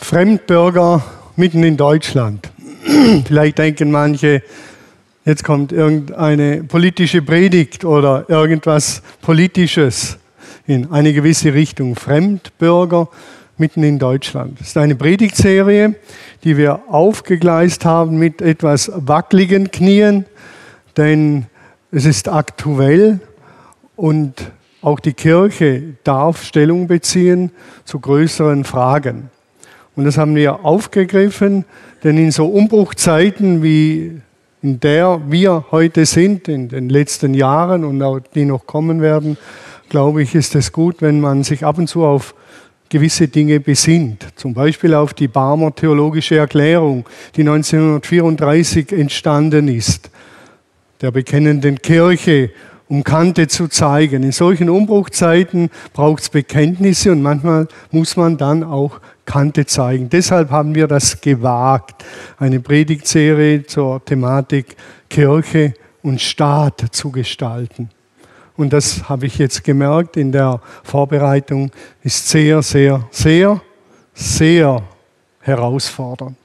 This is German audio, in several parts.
Fremdbürger mitten in Deutschland. Vielleicht denken manche, jetzt kommt irgendeine politische Predigt oder irgendwas Politisches in eine gewisse Richtung. Fremdbürger mitten in Deutschland. Das ist eine Predigtserie, die wir aufgegleist haben mit etwas wackeligen Knien, denn es ist aktuell und auch die Kirche darf Stellung beziehen zu größeren Fragen. Und das haben wir aufgegriffen, denn in so Umbruchzeiten, wie in der wir heute sind, in den letzten Jahren und auch die noch kommen werden, glaube ich, ist es gut, wenn man sich ab und zu auf gewisse Dinge besinnt. Zum Beispiel auf die Barmer Theologische Erklärung, die 1934 entstanden ist, der bekennenden Kirche, um Kante zu zeigen. In solchen Umbruchzeiten braucht es Bekenntnisse und manchmal muss man dann auch Kante zeigen. Deshalb haben wir das gewagt, eine Predigtserie zur Thematik Kirche und Staat zu gestalten. Und das habe ich jetzt gemerkt in der Vorbereitung, ist sehr, sehr, sehr, sehr herausfordernd.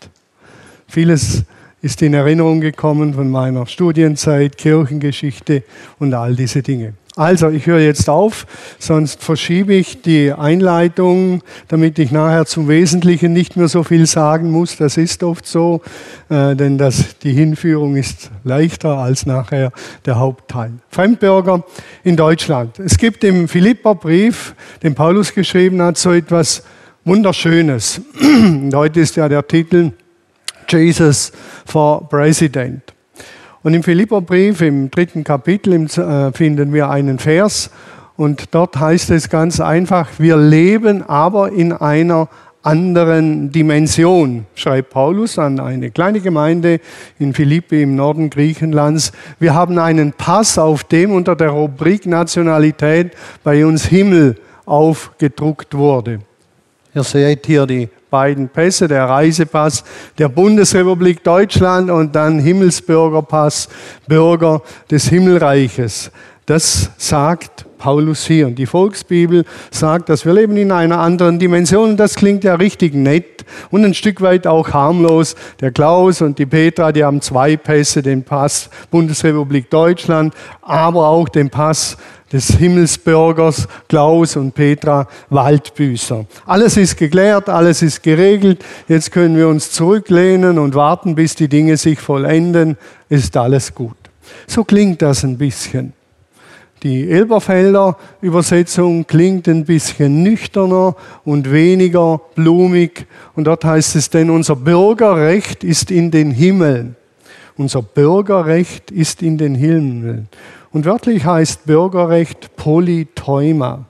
Vieles ist in Erinnerung gekommen von meiner Studienzeit, Kirchengeschichte und all diese Dinge. Also, ich höre jetzt auf, sonst verschiebe ich die Einleitung, damit ich nachher zum Wesentlichen nicht mehr so viel sagen muss. Das ist oft so, denn die Hinführung ist leichter als nachher der Hauptteil. Fremdbürger in Deutschland. Es gibt im Philipperbrief, den Paulus geschrieben hat, so etwas Wunderschönes. Und heute ist ja der Titel Jesus for President. Und im Philipperbrief, im 3. Kapitel, finden wir einen Vers und dort heißt es ganz einfach, wir leben aber in einer anderen Dimension, schreibt Paulus an eine kleine Gemeinde in Philippi im Norden Griechenlands. Wir haben einen Pass, auf dem unter der Rubrik Nationalität bei uns Himmel aufgedruckt wurde. Ihr seht hier die beiden Pässe, der Reisepass der Bundesrepublik Deutschland und dann Himmelsbürgerpass, Bürger des Himmelreiches. Das sagt Paulus hier. Und die Volksbibel sagt, dass wir leben in einer anderen Dimension. Und das klingt ja richtig nett und ein Stück weit auch harmlos. Der Klaus und die Petra, die haben 2 Pässe, den Pass Bundesrepublik Deutschland, aber auch den Pass des Himmelsbürgers Klaus und Petra Waldbüßer. Alles ist geklärt, alles ist geregelt. Jetzt können wir uns zurücklehnen und warten, bis die Dinge sich vollenden. Ist alles gut. So klingt das ein bisschen. Die Elberfelder Übersetzung klingt ein bisschen nüchterner und weniger blumig. Und dort heißt es, denn unser Bürgerrecht ist in den Himmeln. Unser Bürgerrecht ist in den Himmeln. Und wörtlich heißt Bürgerrecht Politeuma,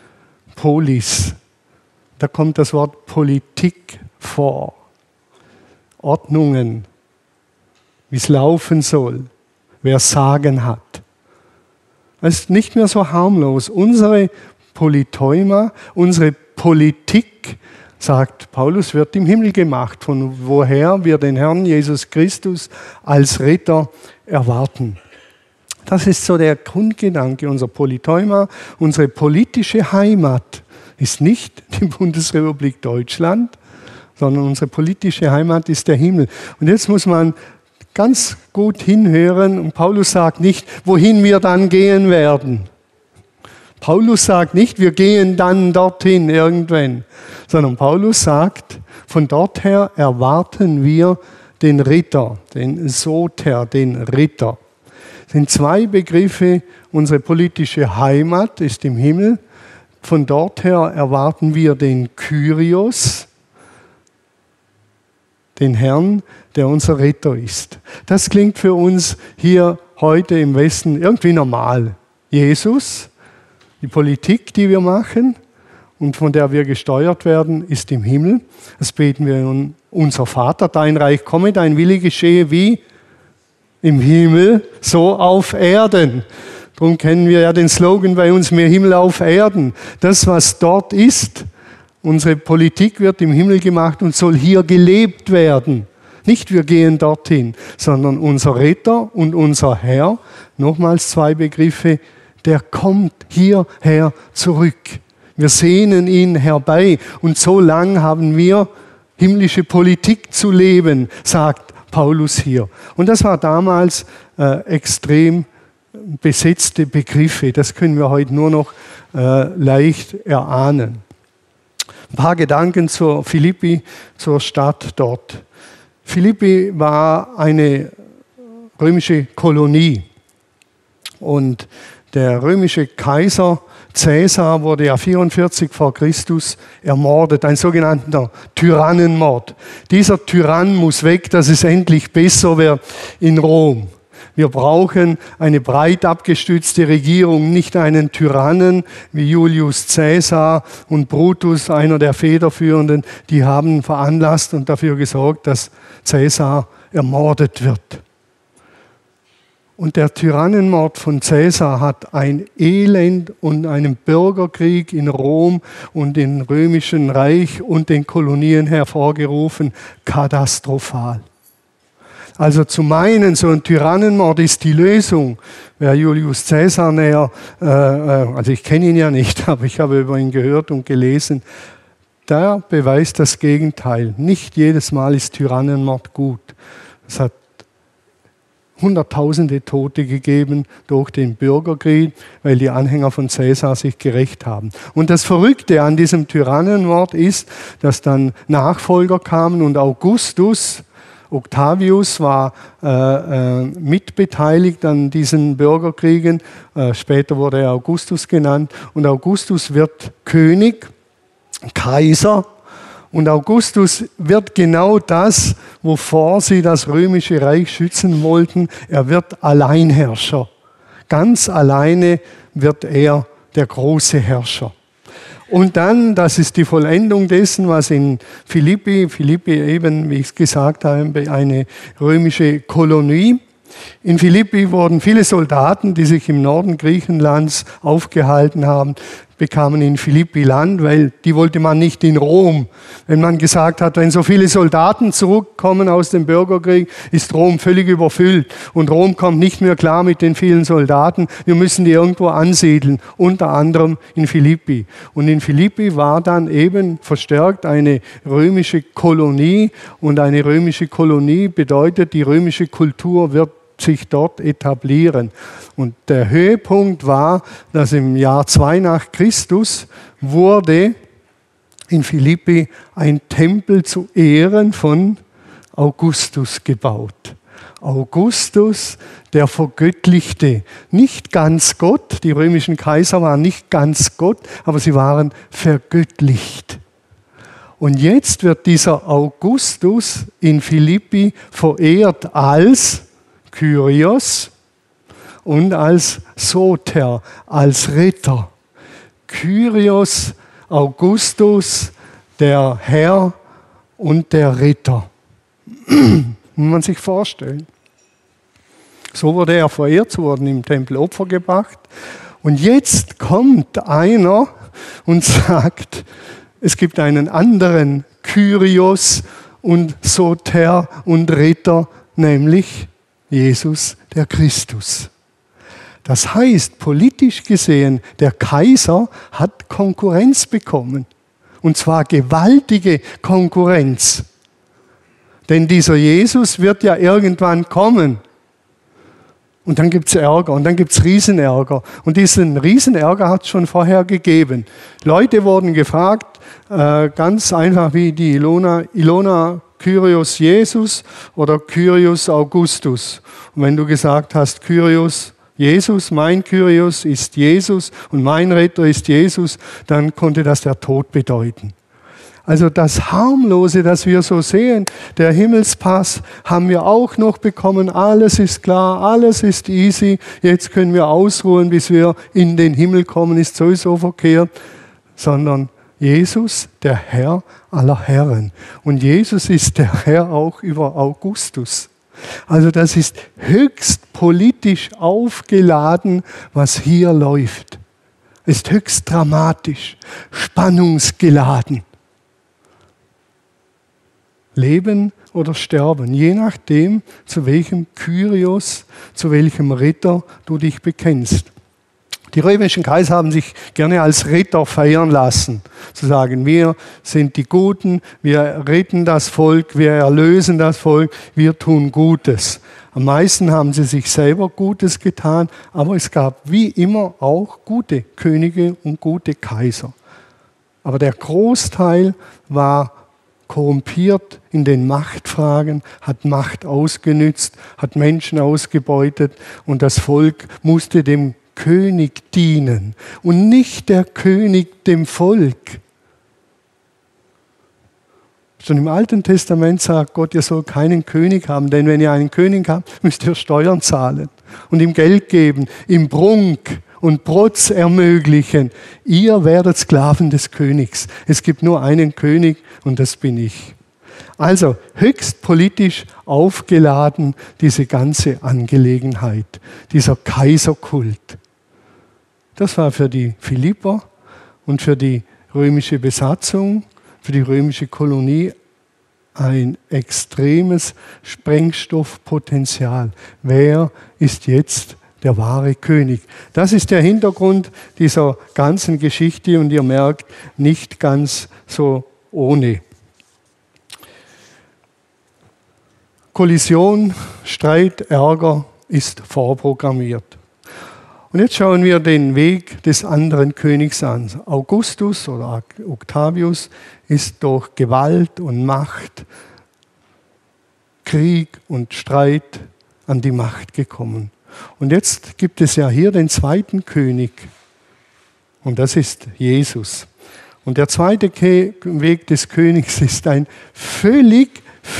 Polis. Da kommt das Wort Politik vor. Ordnungen, wie es laufen soll, wer Sagen hat. Es ist nicht mehr so harmlos. Unsere Politeuma, unsere Politik, sagt Paulus, wird im Himmel gemacht, von woher wir den Herrn Jesus Christus als Retter erwarten. Das ist so der Grundgedanke unserer Politeuma. Unsere politische Heimat ist nicht die Bundesrepublik Deutschland, sondern unsere politische Heimat ist der Himmel. Und jetzt muss man ganz gut hinhören. Und Paulus sagt nicht, wohin wir dann gehen werden. Paulus sagt nicht, wir gehen dann dorthin irgendwann, sondern Paulus sagt, von dort her erwarten wir den Ritter, den Soter, den Ritter. Das sind 2 Begriffe. Unsere politische Heimat ist im Himmel. Von dort her erwarten wir den Kyrios, den Herrn, der unser Ritter ist. Das klingt für uns hier heute im Westen irgendwie normal. Jesus, die Politik, die wir machen und von der wir gesteuert werden, ist im Himmel. Das beten wir nun, unser Vater, dein Reich komme, dein Wille geschehe wie im Himmel, so auf Erden. Darum kennen wir ja den Slogan bei uns, mehr Himmel auf Erden. Das, was dort ist, unsere Politik wird im Himmel gemacht und soll hier gelebt werden. Nicht wir gehen dorthin, sondern unser Retter und unser Herr, nochmals 2 Begriffe, der kommt hierher zurück. Wir sehnen ihn herbei und so lang haben wir himmlische Politik zu leben, sagt Paulus hier. Und das war damals extrem besetzte Begriffe. Das können wir heute nur noch leicht erahnen. Ein paar Gedanken zur Philippi, zur Stadt dort. Philippi war eine römische Kolonie und der römische Kaiser Caesar wurde ja 44 vor Christus ermordet, ein sogenannter Tyrannenmord. Dieser Tyrann muss weg, dass es endlich besser wird in Rom. Wir brauchen eine breit abgestützte Regierung, nicht einen Tyrannen wie Julius Caesar und Brutus, einer der Federführenden, die haben veranlasst und dafür gesorgt, dass Caesar ermordet wird. Und der Tyrannenmord von Caesar hat ein Elend und einen Bürgerkrieg in Rom und im Römischen Reich und den Kolonien hervorgerufen, katastrophal. Also zu meinen, so ein Tyrannenmord ist die Lösung. Wer Julius Caesar näher, also ich kenne ihn ja nicht, aber ich habe über ihn gehört und gelesen, der beweist das Gegenteil. Nicht jedes Mal ist Tyrannenmord gut. Es hat Hunderttausende Tote gegeben durch den Bürgerkrieg, weil die Anhänger von Caesar sich gerächt haben. Und das Verrückte an diesem Tyrannenmord ist, dass dann Nachfolger kamen und Octavius war mitbeteiligt an diesen Bürgerkriegen. Später wurde er Augustus genannt. Und Augustus wird König, Kaiser. Und Augustus wird genau das, wovor sie das römische Reich schützen wollten. Er wird Alleinherrscher. Ganz alleine wird er der große Herrscher. Und dann, das ist die Vollendung dessen, was in Philippi eben, wie ich es gesagt habe, eine römische Kolonie. In Philippi wurden viele Soldaten, die sich im Norden Griechenlands aufgehalten haben, bekamen in Philippi Land, weil die wollte man nicht in Rom. Wenn man gesagt hat, wenn so viele Soldaten zurückkommen aus dem Bürgerkrieg, ist Rom völlig überfüllt und Rom kommt nicht mehr klar mit den vielen Soldaten. Wir müssen die irgendwo ansiedeln, unter anderem in Philippi. Und in Philippi war dann eben verstärkt eine römische Kolonie und eine römische Kolonie bedeutet, die römische Kultur wird sich dort etablieren. Und der Höhepunkt war, dass im Jahr 2 nach Christus wurde in Philippi ein Tempel zu Ehren von Augustus gebaut. Augustus, der vergöttlichte, nicht ganz Gott, die römischen Kaiser waren nicht ganz Gott, aber sie waren vergöttlicht. Und jetzt wird dieser Augustus in Philippi verehrt als Kyrios und als Soter, als Ritter. Kyrios, Augustus, der Herr und der Ritter. Muss man sich vorstellen. So wurde er verehrt, so wurden im Tempel Opfer gebracht. Und jetzt kommt einer und sagt, es gibt einen anderen Kyrios und Soter und Ritter, nämlich Jesus, der Christus. Das heißt, politisch gesehen, der Kaiser hat Konkurrenz bekommen. Und zwar gewaltige Konkurrenz. Denn dieser Jesus wird ja irgendwann kommen. Und dann gibt es Ärger und dann gibt es Riesenärger. Und diesen Riesenärger hat es schon vorher gegeben. Leute wurden gefragt, ganz einfach wie die Ilona Kyrios Jesus oder Kyrios Augustus. Und wenn du gesagt hast, Kyrios Jesus, mein Kyrios ist Jesus und mein Retter ist Jesus, dann konnte das der Tod bedeuten. Also das Harmlose, das wir so sehen, der Himmelspass haben wir auch noch bekommen. Alles ist klar, alles ist easy. Jetzt können wir ausruhen, bis wir in den Himmel kommen, ist sowieso verkehrt. Sondern Jesus, der Herr aller Herren. Und Jesus ist der Herr auch über Augustus. Also das ist höchst politisch aufgeladen, was hier läuft. Ist höchst dramatisch, spannungsgeladen. Leben oder sterben, je nachdem, zu welchem Kyrios, zu welchem Ritter du dich bekennst. Die römischen Kaiser haben sich gerne als Ritter feiern lassen. Zu sagen, wir sind die Guten, wir retten das Volk, wir erlösen das Volk, wir tun Gutes. Am meisten haben sie sich selber Gutes getan, aber es gab wie immer auch gute Könige und gute Kaiser. Aber der Großteil war korrumpiert in den Machtfragen, hat Macht ausgenützt, hat Menschen ausgebeutet und das Volk musste dem König dienen und nicht der König dem Volk. Schon im Alten Testament sagt Gott, ihr sollt keinen König haben, denn wenn ihr einen König habt, müsst ihr Steuern zahlen und ihm Geld geben, ihm Prunk und Protz ermöglichen. Ihr werdet Sklaven des Königs. Es gibt nur einen König und das bin ich. Also höchst politisch aufgeladen diese ganze Angelegenheit, dieser Kaiserkult. Das war für die Philipper und für die römische Besatzung, für die römische Kolonie ein extremes Sprengstoffpotenzial. Wer ist jetzt der wahre König? Das ist der Hintergrund dieser ganzen Geschichte und ihr merkt, nicht ganz so ohne. Kollision, Streit, Ärger ist vorprogrammiert. Und jetzt schauen wir den Weg des anderen Königs an. Augustus oder Octavius ist durch Gewalt und Macht, Krieg und Streit an die Macht gekommen. Und jetzt gibt es ja hier den zweiten König. Und das ist Jesus. Und der zweite Weg des Königs ist ein völlig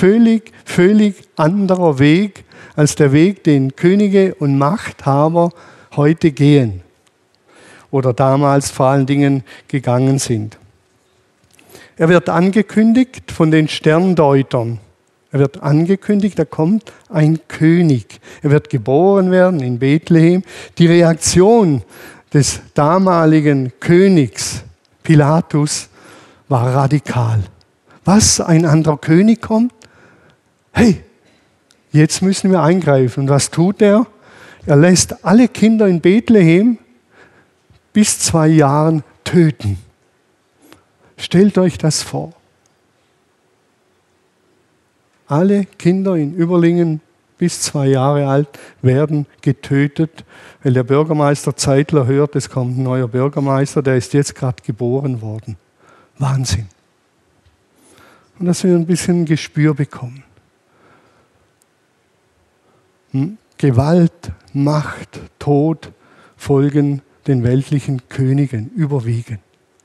anderer Weg als der Weg, den Könige und Machthaber heute gehen oder damals vor allen Dingen gegangen sind. Er wird angekündigt von den Sterndeutern. Er wird angekündigt, da kommt ein König. Er wird geboren werden in Bethlehem. Die Reaktion des damaligen Königs Pilatus war radikal. Was, ein anderer König kommt? Hey, jetzt müssen wir eingreifen. Und was tut er? Er lässt alle Kinder in Bethlehem bis 2 Jahren töten. Stellt euch das vor. Alle Kinder in Überlingen bis 2 Jahre alt werden getötet, weil der Bürgermeister Zeitler hört, es kommt ein neuer Bürgermeister, der ist jetzt gerade geboren worden. Wahnsinn. Und dass wir ein bisschen ein Gespür bekommen. Gewalt, Macht, Tod folgen den weltlichen Königen überwiegend.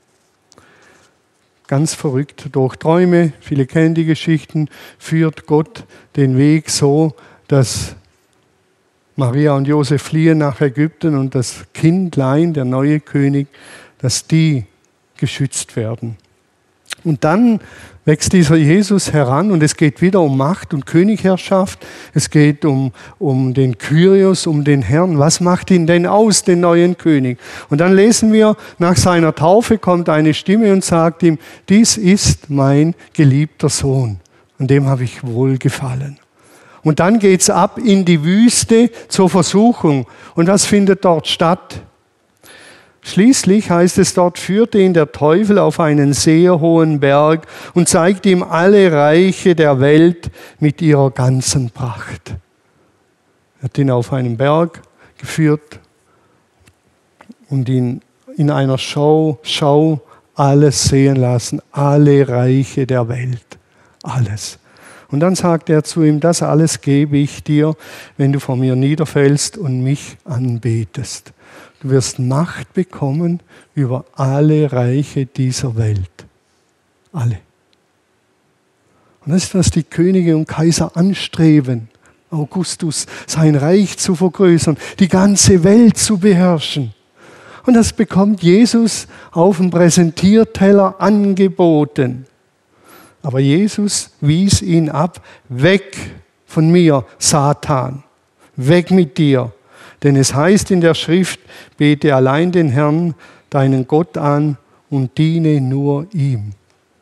Ganz verrückt, durch Träume, viele kennen die Geschichten, führt Gott den Weg so, dass Maria und Josef fliehen nach Ägypten und das Kindlein, der neue König, dass die geschützt werden. Und dann wächst dieser Jesus heran und es geht wieder um Macht und Königherrschaft. Es geht um den Kyrios, um den Herrn. Was macht ihn denn aus, den neuen König? Und dann lesen wir, nach seiner Taufe kommt eine Stimme und sagt ihm, dies ist mein geliebter Sohn, an dem habe ich wohlgefallen. Und dann geht es ab in die Wüste zur Versuchung. Und was findet dort statt? Schließlich heißt es, dort führte ihn der Teufel auf einen sehr hohen Berg und zeigte ihm alle Reiche der Welt mit ihrer ganzen Pracht. Er hat ihn auf einen Berg geführt und ihn in einer Schau alles sehen lassen, alle Reiche der Welt, alles. Und dann sagt er zu ihm, das alles gebe ich dir, wenn du vor mir niederfällst und mich anbetest. Du wirst Macht bekommen über alle Reiche dieser Welt. Alle. Und das ist, was die Könige und Kaiser anstreben. Augustus, sein Reich zu vergrößern, die ganze Welt zu beherrschen. Und das bekommt Jesus auf dem Präsentierteller angeboten. Aber Jesus wies ihn ab, weg von mir, Satan, weg mit dir. Denn es heißt in der Schrift, bete allein den Herrn, deinen Gott an und diene nur ihm.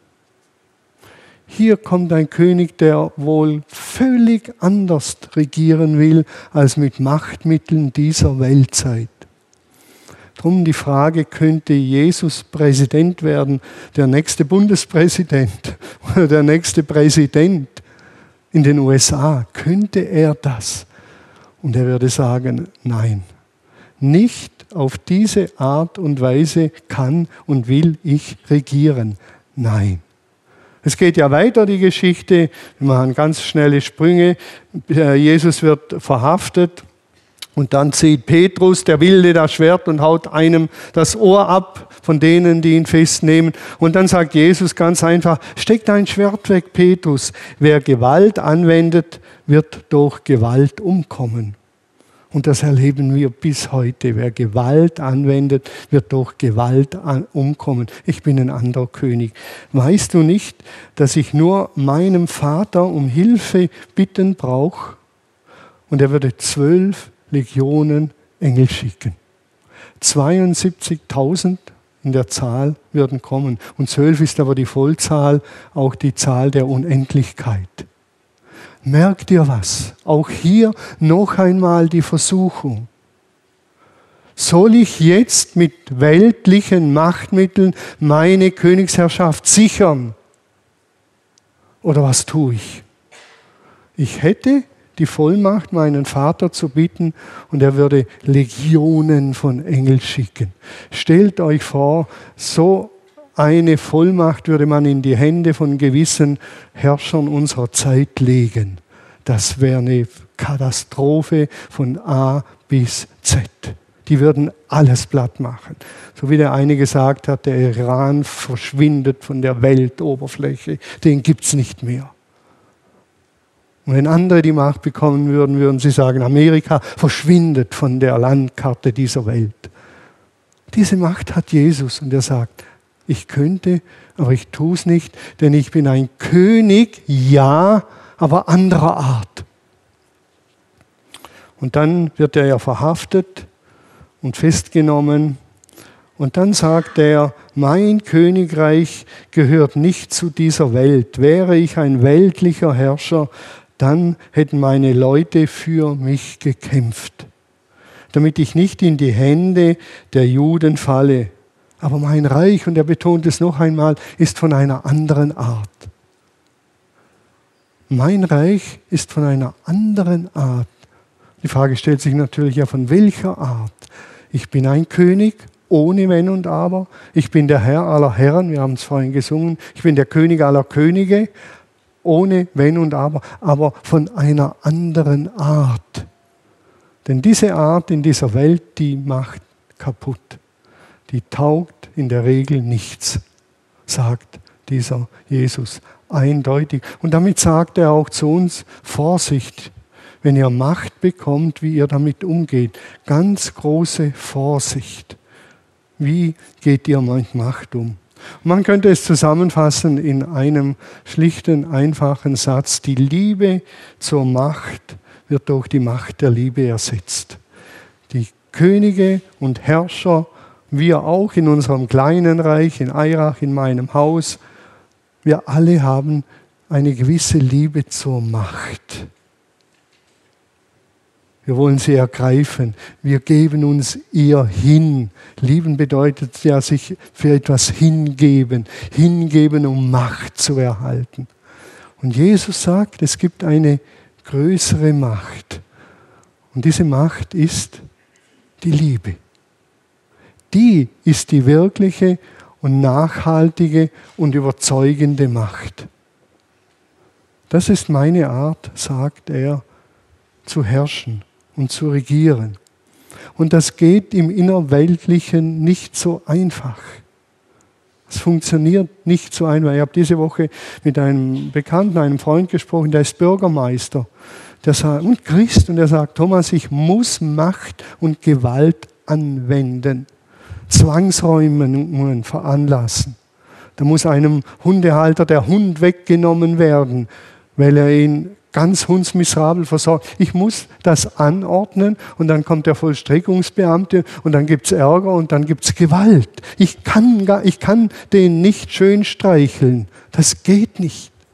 Hier kommt ein König, der wohl völlig anders regieren will als mit Machtmitteln dieser Weltzeit. Drum die Frage, könnte Jesus Präsident werden, der nächste Bundespräsident oder der nächste Präsident in den USA? Könnte er das? Und er würde sagen, nein, nicht auf diese Art und Weise kann und will ich regieren. Nein. Es geht ja weiter, die Geschichte. Wir machen ganz schnelle Sprünge. Jesus wird verhaftet. Und dann zieht Petrus, der Wilde, das Schwert und haut einem das Ohr ab von denen, die ihn festnehmen. Und dann sagt Jesus ganz einfach, steck dein Schwert weg, Petrus. Wer Gewalt anwendet, wird durch Gewalt umkommen. Und das erleben wir bis heute. Wer Gewalt anwendet, wird durch Gewalt umkommen. Ich bin ein anderer König. Weißt du nicht, dass ich nur meinem Vater um Hilfe bitten brauche? Und er würde 12 Legionen Engel schicken. 72.000 in der Zahl würden kommen. Und 12 ist aber die Vollzahl, auch die Zahl der Unendlichkeit. Merkt ihr was? Auch hier noch einmal die Versuchung. Soll ich jetzt mit weltlichen Machtmitteln meine Königsherrschaft sichern? Oder was tue ich? Ich hätte die Vollmacht, meinen Vater zu bitten, und er würde Legionen von Engeln schicken. Stellt euch vor, so eine Vollmacht würde man in die Hände von gewissen Herrschern unserer Zeit legen. Das wäre eine Katastrophe von A bis Z. Die würden alles platt machen. So wie der eine gesagt hat, der Iran verschwindet von der Weltoberfläche, den gibt es nicht mehr. Und wenn andere die Macht bekommen würden, würden sie sagen, Amerika verschwindet von der Landkarte dieser Welt. Diese Macht hat Jesus und er sagt, ich könnte, aber ich tue es nicht, denn ich bin ein König, ja, aber anderer Art. Und dann wird er ja verhaftet und festgenommen. Und dann sagt er, mein Königreich gehört nicht zu dieser Welt. Wäre ich ein weltlicher Herrscher, dann hätten meine Leute für mich gekämpft, damit ich nicht in die Hände der Juden falle. Aber mein Reich, und er betont es noch einmal, ist von einer anderen Art. Mein Reich ist von einer anderen Art. Die Frage stellt sich natürlich ja, von welcher Art? Ich bin ein König, ohne Wenn und Aber. Ich bin der Herr aller Herren, wir haben es vorhin gesungen. Ich bin der König aller Könige, ohne Wenn und aber von einer anderen Art. Denn diese Art in dieser Welt, die macht kaputt. Die taugt in der Regel nichts, sagt dieser Jesus eindeutig. Und damit sagt er auch zu uns, Vorsicht, wenn ihr Macht bekommt, wie ihr damit umgeht. Ganz große Vorsicht. Wie geht ihr mit Macht um? Man könnte es zusammenfassen in einem schlichten, einfachen Satz. Die Liebe zur Macht wird durch die Macht der Liebe ersetzt. Die Könige und Herrscher, wir auch in unserem kleinen Reich, in Eirach, in meinem Haus, wir alle haben eine gewisse Liebe zur Macht. Wir wollen sie ergreifen. Wir geben uns ihr hin. Lieben bedeutet ja, sich für etwas hingeben. Hingeben, um Macht zu erhalten. Und Jesus sagt, es gibt eine größere Macht. Und diese Macht ist die Liebe. Die ist die wirkliche und nachhaltige und überzeugende Macht. Das ist meine Art, sagt er, zu herrschen und zu regieren. Und das geht im Innerweltlichen nicht so einfach. Es funktioniert nicht so einfach. Ich habe diese Woche mit einem Bekannten, einem Freund gesprochen, der ist Bürgermeister der sagt, und Christ. Und der sagt, Thomas, ich muss Macht und Gewalt anwenden. Zwangsräumungen veranlassen. Da muss einem Hundehalter der Hund weggenommen werden, weil er ihn ganz hundsmiserabel versorgt. Ich muss das anordnen und dann kommt der Vollstreckungsbeamte und dann gibt es Ärger und dann gibt es Gewalt. Ich kann den nicht schön streicheln. Das geht nicht.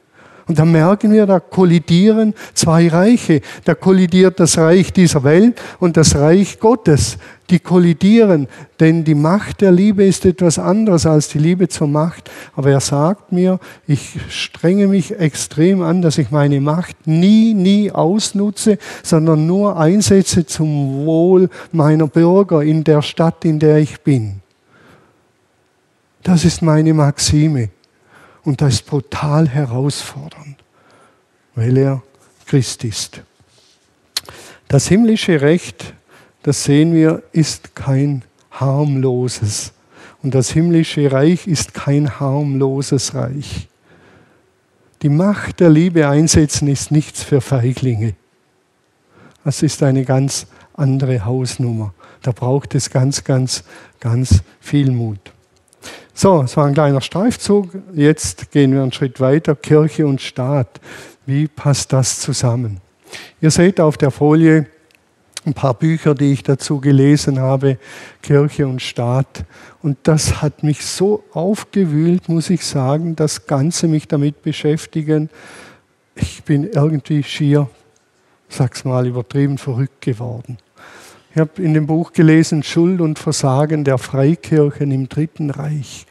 Und dann merken wir, da kollidieren zwei Reiche. Da kollidiert das Reich dieser Welt und das Reich Gottes. Die kollidieren, denn die Macht der Liebe ist etwas anderes als die Liebe zur Macht. Aber er sagt mir, ich strenge mich extrem an, dass ich meine Macht nie ausnutze, sondern nur einsetze zum Wohl meiner Bürger in der Stadt, in der ich bin. Das ist meine Maxime. Und das ist brutal herausfordernd, weil er Christ ist. Das himmlische Recht, das sehen wir, ist kein harmloses. Und das himmlische Reich ist kein harmloses Reich. Die Macht der Liebe einsetzen ist nichts für Feiglinge. Das ist eine ganz andere Hausnummer. Da braucht es ganz viel Mut. So, das war ein kleiner Streifzug. Jetzt gehen wir einen Schritt weiter. Kirche und Staat. Wie passt das zusammen? Ihr seht auf der Folie ein paar Bücher, die ich dazu gelesen habe. Kirche und Staat. Und das hat mich so aufgewühlt, muss ich sagen, das Ganze mich damit beschäftigen. Ich bin irgendwie schier, sag's mal übertrieben, verrückt geworden. Ich habe in dem Buch gelesen, Schuld und Versagen der Freikirchen im Dritten Reich.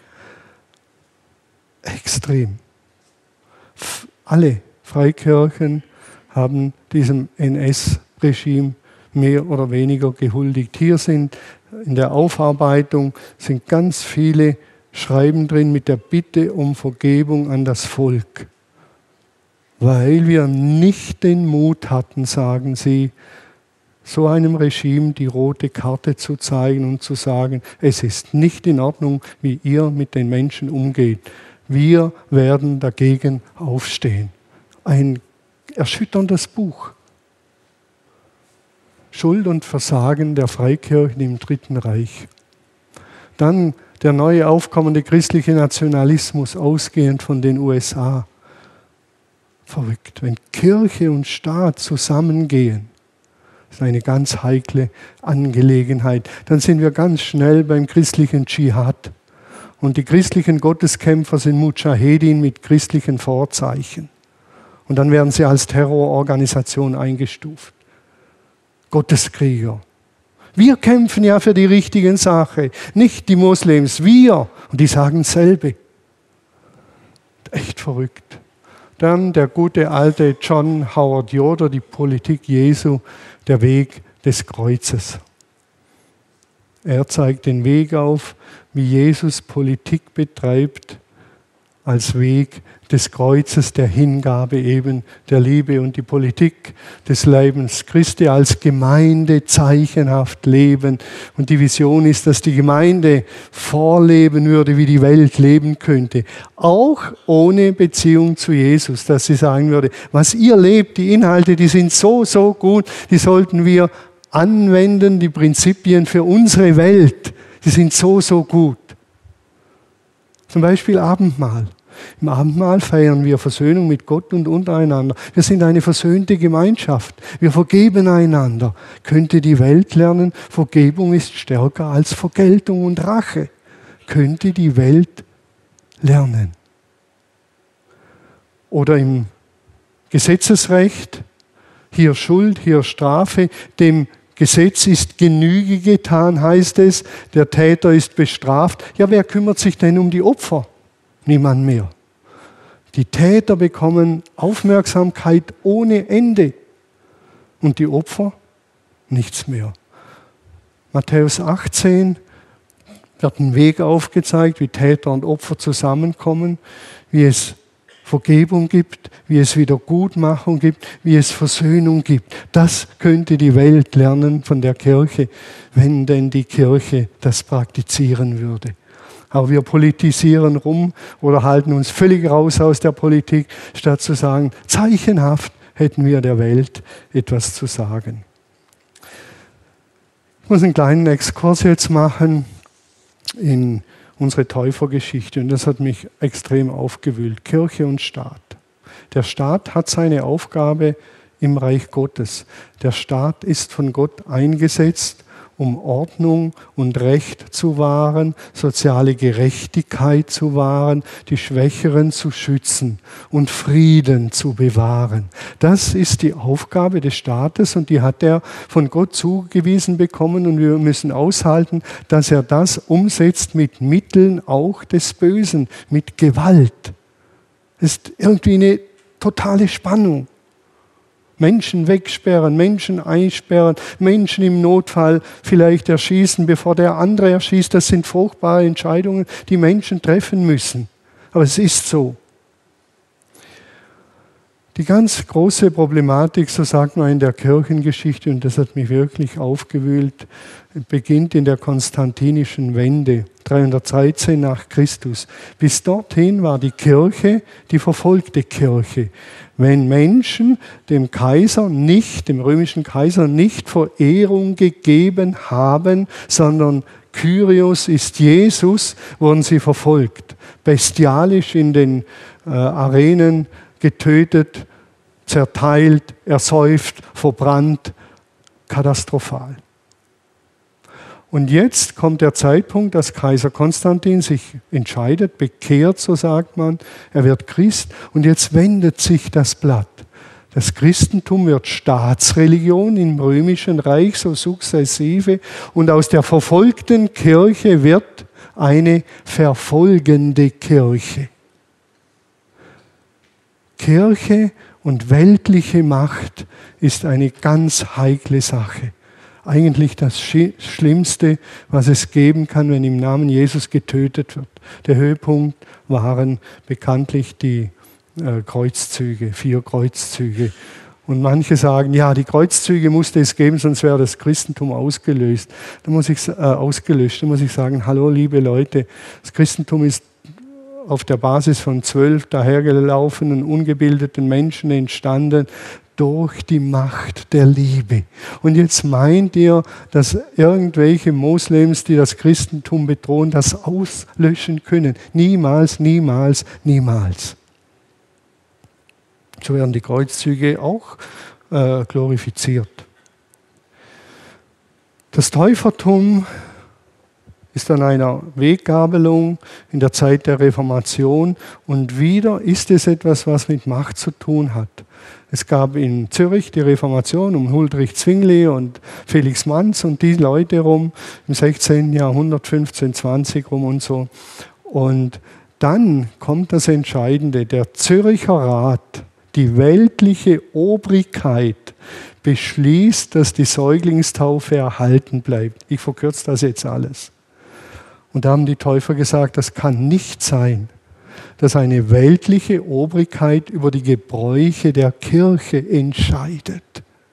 Extrem. Alle Freikirchen haben diesem NS-Regime mehr oder weniger gehuldigt. Hier sind in der Aufarbeitung sind ganz viele Schreiben drin mit der Bitte um Vergebung an das Volk. Weil wir nicht den Mut hatten, sagen sie, so einem Regime die rote Karte zu zeigen und zu sagen, es ist nicht in Ordnung, wie ihr mit den Menschen umgeht. Wir werden dagegen aufstehen. Ein erschütterndes Buch. Schuld und Versagen der Freikirchen im Dritten Reich. Dann der neue aufkommende christliche Nationalismus, ausgehend von den USA. Verrückt, wenn Kirche und Staat zusammengehen. Das ist eine ganz heikle Angelegenheit. Dann sind wir ganz schnell beim christlichen Dschihad. Und die christlichen Gotteskämpfer sind Mujahedin mit christlichen Vorzeichen. Und dann werden sie als Terrororganisation eingestuft. Gotteskrieger. Wir kämpfen ja für die richtigen Sache, nicht die Moslems, wir. Und die sagen dasselbe. Echt verrückt. Dann der gute alte John Howard Yoder, die Politik Jesu, der Weg des Kreuzes. Er zeigt den Weg auf, wie Jesus Politik betreibt, als Weg des Kreuzes, der Hingabe eben, der Liebe und die Politik des Leibens Christi als Gemeinde zeichenhaft leben. Und die Vision ist, dass die Gemeinde vorleben würde, wie die Welt leben könnte. Auch ohne Beziehung zu Jesus, dass sie sagen würde, was ihr lebt, die Inhalte, die sind so gut, die sollten wir anwenden, die Prinzipien für unsere Welt, die sind so gut. Zum Beispiel Abendmahl. Im Abendmahl feiern wir Versöhnung mit Gott und untereinander. Wir sind eine versöhnte Gemeinschaft. Wir vergeben einander. Könnte die Welt lernen, Vergebung ist stärker als Vergeltung und Rache. Könnte die Welt lernen. Oder im Gesetzesrecht, hier Schuld, hier Strafe, dem Gesetz ist Genüge getan, heißt es, der Täter ist bestraft. Ja, wer kümmert sich denn um die Opfer? Niemand mehr. Die Täter bekommen Aufmerksamkeit ohne Ende und die Opfer nichts mehr. Matthäus 18 wird ein Weg aufgezeigt, wie Täter und Opfer zusammenkommen, wie es Vergebung gibt, wie es Wiedergutmachung gibt, wie es Versöhnung gibt. Das könnte die Welt lernen von der Kirche, wenn denn die Kirche das praktizieren würde. Aber wir politisieren rum oder halten uns völlig raus aus der Politik, statt zu sagen, zeichenhaft hätten wir der Welt etwas zu sagen. Ich muss einen kleinen Exkurs jetzt machen in unsere Täufergeschichte und das hat mich extrem aufgewühlt. Kirche und Staat. Der Staat hat seine Aufgabe im Reich Gottes. Der Staat ist von Gott eingesetzt, um Ordnung und Recht zu wahren, soziale Gerechtigkeit zu wahren, die Schwächeren zu schützen und Frieden zu bewahren. Das ist die Aufgabe des Staates und die hat er von Gott zugewiesen bekommen und wir müssen aushalten, dass er das umsetzt mit Mitteln auch des Bösen, mit Gewalt. Das ist irgendwie eine totale Spannung. Menschen wegsperren, Menschen einsperren, Menschen im Notfall vielleicht erschießen, bevor der andere erschießt. Das sind furchtbare Entscheidungen, die Menschen treffen müssen. Aber es ist so. Die ganz große Problematik, so sagt man in der Kirchengeschichte, und das hat mich wirklich aufgewühlt, beginnt in der konstantinischen Wende, 313 nach Christus. Bis dorthin war die Kirche die verfolgte Kirche. Wenn Menschen dem römischen Kaiser nicht Verehrung gegeben haben, sondern Kyrios ist Jesus, wurden sie verfolgt. Bestialisch in den Arenen getötet, zerteilt, ersäuft, verbrannt, katastrophal. Und jetzt kommt der Zeitpunkt, dass Kaiser Konstantin sich entscheidet, bekehrt, so sagt man, er wird Christ und jetzt wendet sich das Blatt. Das Christentum wird Staatsreligion im römischen Reich, so sukzessive, und aus der verfolgten Kirche wird eine verfolgende Kirche. Kirche und weltliche Macht ist eine ganz heikle Sache. Eigentlich das Schlimmste, was es geben kann, wenn im Namen Jesus getötet wird. Der Höhepunkt waren bekanntlich die Kreuzzüge, 4 Kreuzzüge. Und manche sagen, ja, die Kreuzzüge musste es geben, sonst wäre das Christentum ausgelöscht. Da muss ich sagen, hallo liebe Leute, das Christentum ist auf der Basis von 12 dahergelaufenen, ungebildeten Menschen entstanden, durch die Macht der Liebe. Und jetzt meint ihr, dass irgendwelche Moslems, die das Christentum bedrohen, das auslöschen können? Niemals, niemals, niemals. So werden die Kreuzzüge auch glorifiziert. Das Täufertum ist an einer Weggabelung in der Zeit der Reformation und wieder ist es etwas, was mit Macht zu tun hat. Es gab in Zürich die Reformation um Huldrych Zwingli und Felix Manz und die Leute rum, im 16. Jahrhundert, 15, 20 rum und so. Und dann kommt das Entscheidende, der Zürcher Rat, die weltliche Obrigkeit beschließt, dass die Säuglingstaufe erhalten bleibt. Ich verkürze das jetzt alles. Und da haben die Täufer gesagt, das kann nicht sein, dass eine weltliche Obrigkeit über die Gebräuche der Kirche entscheidet.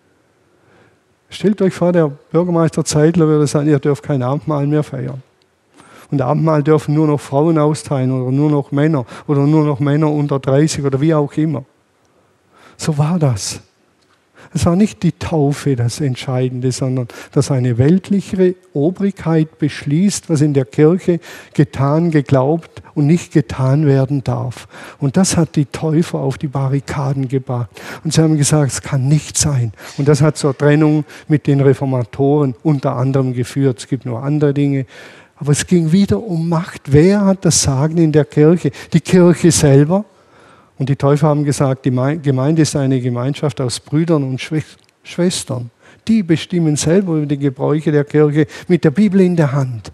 Stellt euch vor, der Bürgermeister Zeidler würde sagen, ihr dürft kein Abendmahl mehr feiern. Und Abendmahl dürfen nur noch Frauen austeilen oder nur noch Männer oder nur noch Männer unter 30 oder wie auch immer. So war das. Es war nicht die Taufe das Entscheidende, sondern dass eine weltliche Obrigkeit beschließt, was in der Kirche getan, geglaubt und nicht getan werden darf. Und das hat die Täufer auf die Barrikaden gebracht. Und sie haben gesagt, es kann nicht sein. Und das hat zur Trennung mit den Reformatoren unter anderem geführt. Es gibt noch andere Dinge. Aber es ging wieder um Macht. Wer hat das Sagen in der Kirche? Die Kirche selber? Und die Täufer haben gesagt, die Gemeinde ist eine Gemeinschaft aus Brüdern und Schwestern. Die bestimmen selber über die Gebräuche der Kirche mit der Bibel in der Hand.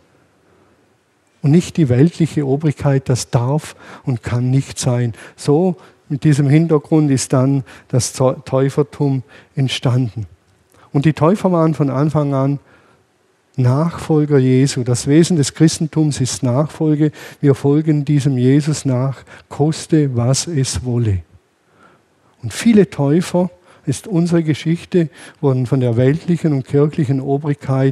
Und nicht die weltliche Obrigkeit, das darf und kann nicht sein. So, mit diesem Hintergrund ist dann das Täufertum entstanden. Und die Täufer waren von Anfang an Nachfolger Jesu. Das Wesen des Christentums ist Nachfolge. Wir folgen diesem Jesus nach, koste was es wolle. Und viele Täufer, ist unsere Geschichte, wurden von der weltlichen und kirchlichen Obrigkeit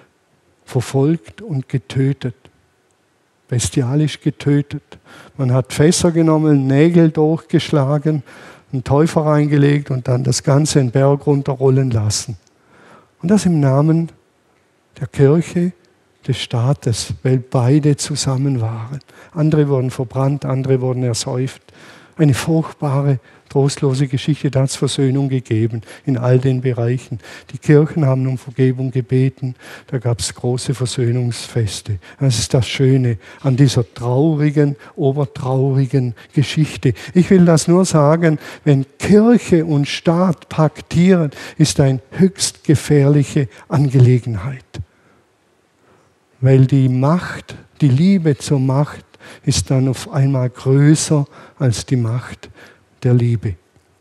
verfolgt und getötet. Bestialisch getötet. Man hat Fässer genommen, Nägel durchgeschlagen, einen Täufer reingelegt und dann das Ganze den Berg runterrollen lassen. Und das im Namen der Kirche, des Staates, weil beide zusammen waren. Andere wurden verbrannt, andere wurden ersäuft. Eine furchtbare trostlose Geschichte, da hat es Versöhnung gegeben in all den Bereichen. Die Kirchen haben um Vergebung gebeten, da gab es große Versöhnungsfeste. Das ist das Schöne an dieser traurigen, obertraurigen Geschichte. Ich will das nur sagen, wenn Kirche und Staat paktieren, ist eine höchst gefährliche Angelegenheit. Weil die Macht, die Liebe zur Macht, ist dann auf einmal größer als die Macht der Liebe.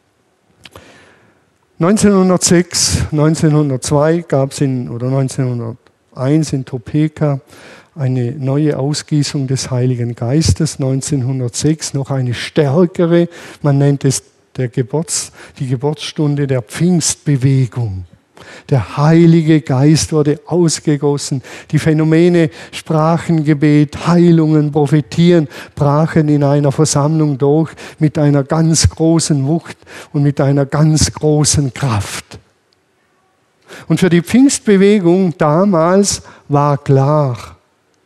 1906, 1902 gab es oder 1901 in Topeka eine neue Ausgießung des Heiligen Geistes. 1906 noch eine stärkere, man nennt es die Geburtsstunde der Pfingstbewegung. Der Heilige Geist wurde ausgegossen. Die Phänomene Sprachengebet, Heilungen, Prophetien brachen in einer Versammlung durch mit einer ganz großen Wucht und mit einer ganz großen Kraft. Und für die Pfingstbewegung damals war klar,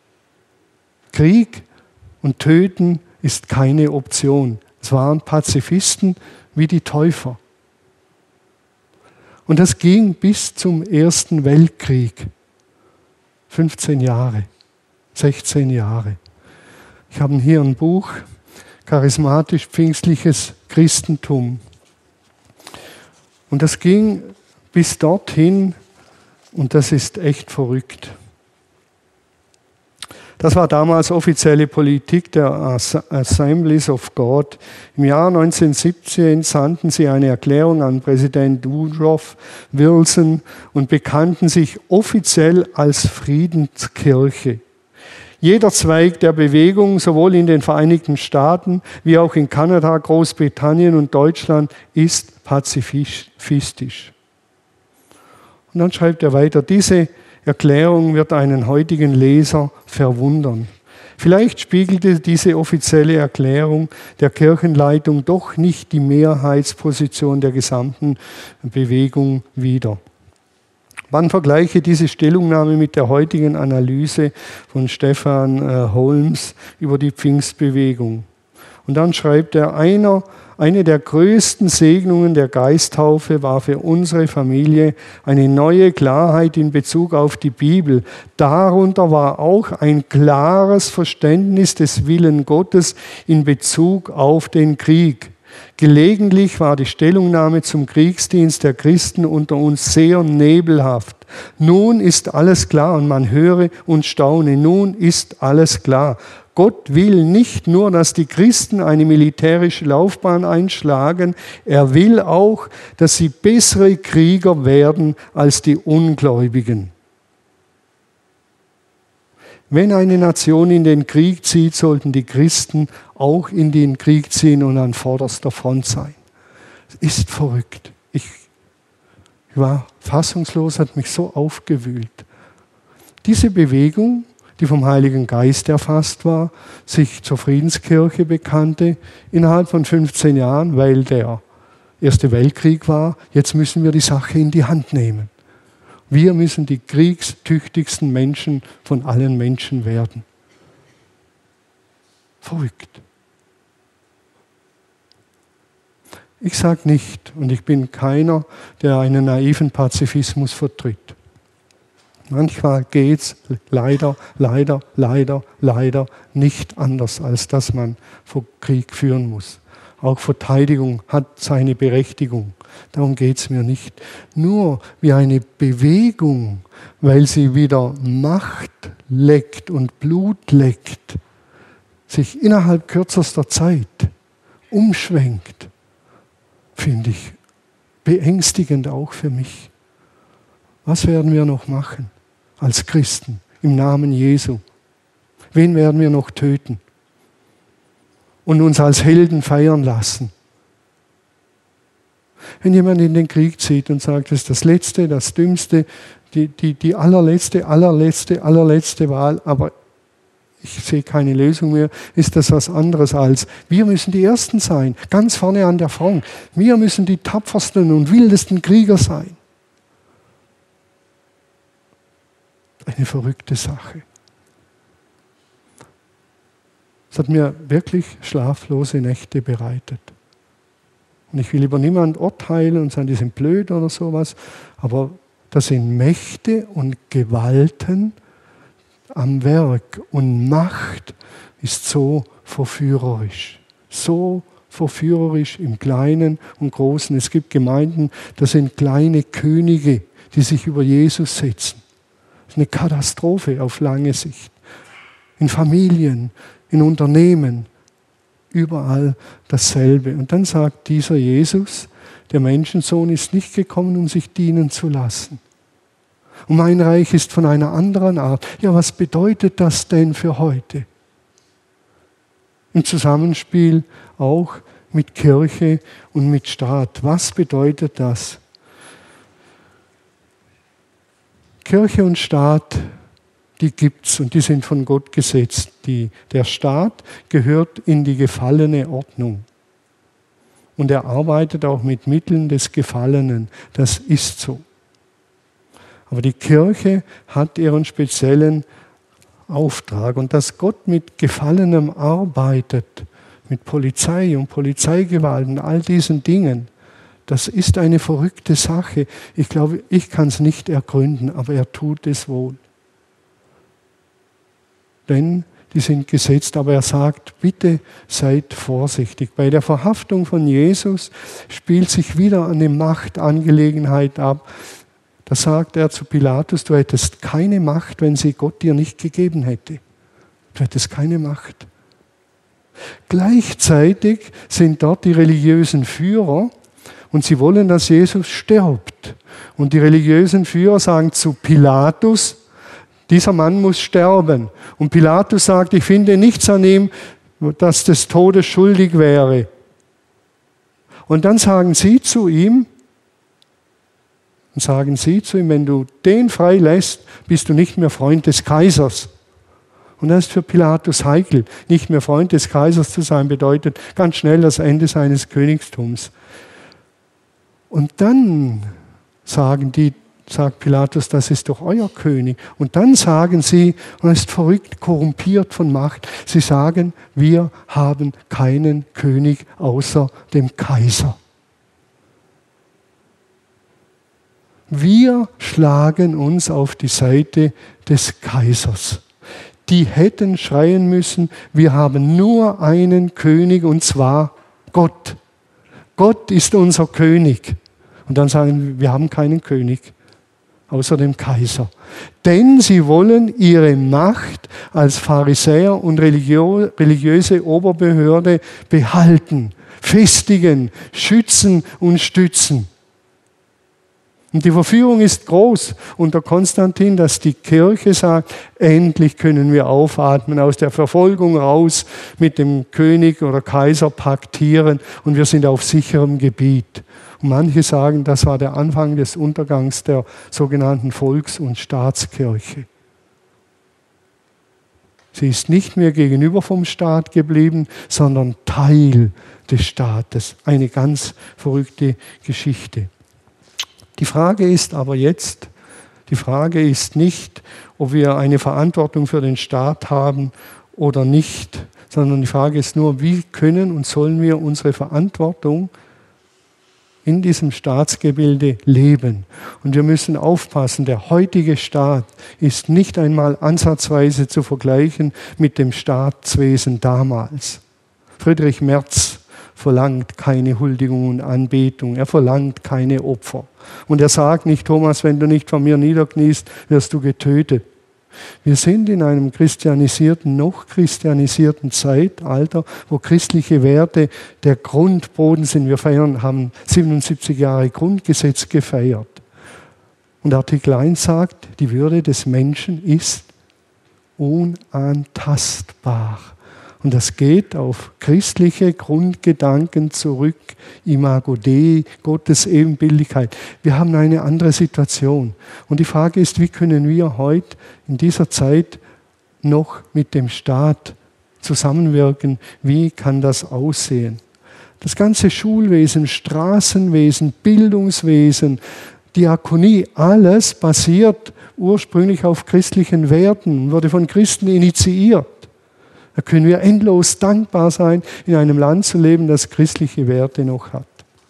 Krieg und Töten ist keine Option. Es waren Pazifisten wie die Täufer. Und das ging bis zum Ersten Weltkrieg. 15 Jahre, 16 Jahre. Ich habe hier ein Buch, Charismatisch-Pfingstliches Christentum. Und das ging bis dorthin und das ist echt verrückt. Das war damals offizielle Politik der Assemblies of God. Im Jahr 1917 sandten sie eine Erklärung an Präsident Woodrow Wilson und bekannten sich offiziell als Friedenskirche. Jeder Zweig der Bewegung, sowohl in den Vereinigten Staaten wie auch in Kanada, Großbritannien und Deutschland, ist pazifistisch. Und dann schreibt er weiter, diese Erklärung wird einen heutigen Leser verwundern. Vielleicht spiegelte diese offizielle Erklärung der Kirchenleitung doch nicht die Mehrheitsposition der gesamten Bewegung wider. Man vergleiche diese Stellungnahme mit der heutigen Analyse von Stefan Holmes über die Pfingstbewegung. Und dann schreibt er, eine der größten Segnungen der Geisttaufe war für unsere Familie eine neue Klarheit in Bezug auf die Bibel. Darunter war auch ein klares Verständnis des Willens Gottes in Bezug auf den Krieg. Gelegentlich war die Stellungnahme zum Kriegsdienst der Christen unter uns sehr nebelhaft. Nun ist alles klar und man höre und staune. Nun ist alles klar. Gott will nicht nur, dass die Christen eine militärische Laufbahn einschlagen, er will auch, dass sie bessere Krieger werden als die Ungläubigen. Wenn eine Nation in den Krieg zieht, sollten die Christen auch in den Krieg ziehen und an vorderster Front sein. Es ist verrückt. Ich war fassungslos, hat mich so aufgewühlt. Diese Bewegung, die vom Heiligen Geist erfasst war, sich zur Friedenskirche bekannte, innerhalb von 15 Jahren, weil der Erste Weltkrieg war, jetzt müssen wir die Sache in die Hand nehmen. Wir müssen die kriegstüchtigsten Menschen von allen Menschen werden. Verrückt. Ich sage nicht, und ich bin keiner, der einen naiven Pazifismus vertritt. Manchmal geht es leider nicht anders, als dass man Krieg führen muss. Auch Verteidigung hat seine Berechtigung. Darum geht es mir nicht. Nur wie eine Bewegung, weil sie wieder Macht leckt und Blut leckt, sich innerhalb kürzester Zeit umschwenkt, finde ich beängstigend auch für mich. Was werden wir noch machen als Christen im Namen Jesu? Wen werden wir noch töten und uns als Helden feiern lassen? Wenn jemand in den Krieg zieht und sagt, das ist das Letzte, das Dümmste, die allerletzte Wahl, aber ich sehe keine Lösung mehr, ist das was anderes als, wir müssen die Ersten sein, ganz vorne an der Front. Wir müssen die tapfersten und wildesten Krieger sein. Eine verrückte Sache. Es hat mir wirklich schlaflose Nächte bereitet. Und ich will über niemanden urteilen und sagen, die sind blöd oder sowas, aber da sind Mächte und Gewalten am Werk und Macht ist so verführerisch. So verführerisch im Kleinen und Großen. Es gibt Gemeinden, das sind kleine Könige, die sich über Jesus setzen. Das ist eine Katastrophe auf lange Sicht. In Familien, in Unternehmen, überall dasselbe. Und dann sagt dieser Jesus, der Menschensohn ist nicht gekommen, um sich dienen zu lassen. Und mein Reich ist von einer anderen Art. Ja, was bedeutet das denn für heute? Im Zusammenspiel auch mit Kirche und mit Staat. Was bedeutet das? Kirche und Staat, die gibt's und die sind von Gott gesetzt. Der Staat gehört in die gefallene Ordnung. Und er arbeitet auch mit Mitteln des Gefallenen. Das ist so. Aber die Kirche hat ihren speziellen Auftrag. Und dass Gott mit Gefallenem arbeitet, mit Polizei und Polizeigewalt und all diesen Dingen, das ist eine verrückte Sache. Ich glaube, ich kann es nicht ergründen, aber er tut es wohl. Denn die sind gesetzt, aber er sagt, bitte seid vorsichtig. Bei der Verhaftung von Jesus spielt sich wieder eine Machtangelegenheit ab. Da sagt er zu Pilatus, du hättest keine Macht, wenn sie Gott dir nicht gegeben hätte. Du hättest keine Macht. Gleichzeitig sind dort die religiösen Führer und sie wollen, dass Jesus stirbt. Und die religiösen Führer sagen zu Pilatus, dieser Mann muss sterben. Und Pilatus sagt, ich finde nichts an ihm, das des Todes schuldig wäre. Und dann sagen sie zu ihm, wenn du den freilässt, bist du nicht mehr Freund des Kaisers. Und das ist für Pilatus heikel. Nicht mehr Freund des Kaisers zu sein bedeutet ganz schnell das Ende seines Königtums. Und dann sagt Pilatus, das ist doch euer König. Und dann sagen sie, und er ist verrückt, korrumpiert von Macht, sie sagen, wir haben keinen König außer dem Kaiser. Wir schlagen uns auf die Seite des Kaisers. Die hätten schreien müssen, wir haben nur einen König und zwar Gott. Gott ist unser König. Und dann sagen wir haben keinen König außer dem Kaiser. Denn sie wollen ihre Macht als Pharisäer und religiöse Oberbehörde behalten, festigen, schützen und stützen. Und die Verführung ist groß unter Konstantin, dass die Kirche sagt, endlich können wir aufatmen, aus der Verfolgung raus, mit dem König oder Kaiser paktieren und wir sind auf sicherem Gebiet. Und manche sagen, das war der Anfang des Untergangs der sogenannten Volks- und Staatskirche. Sie ist nicht mehr gegenüber vom Staat geblieben, sondern Teil des Staates. Eine ganz verrückte Geschichte. Die Frage ist aber jetzt, nicht, ob wir eine Verantwortung für den Staat haben oder nicht, sondern die Frage ist nur, wie können und sollen wir unsere Verantwortung in diesem Staatsgebilde leben. Und wir müssen aufpassen, der heutige Staat ist nicht einmal ansatzweise zu vergleichen mit dem Staatswesen damals. Friedrich Merz verlangt keine Huldigung und Anbetung. Er verlangt keine Opfer. Und er sagt nicht, Thomas, wenn du nicht vor mir niederkniest, wirst du getötet. Wir sind in einem noch christianisierten Zeitalter, wo christliche Werte der Grundboden sind. Wir haben 77 Jahre Grundgesetz gefeiert. Und Artikel 1 sagt, die Würde des Menschen ist unantastbar. Und das geht auf christliche Grundgedanken zurück, Imago Dei, Gottes Ebenbildlichkeit. Wir haben eine andere Situation. Und die Frage ist, wie können wir heute in dieser Zeit noch mit dem Staat zusammenwirken? Wie kann das aussehen? Das ganze Schulwesen, Straßenwesen, Bildungswesen, Diakonie, alles basiert ursprünglich auf christlichen Werten, wurde von Christen initiiert. Da können wir endlos dankbar sein, in einem Land zu leben, das christliche Werte noch hat.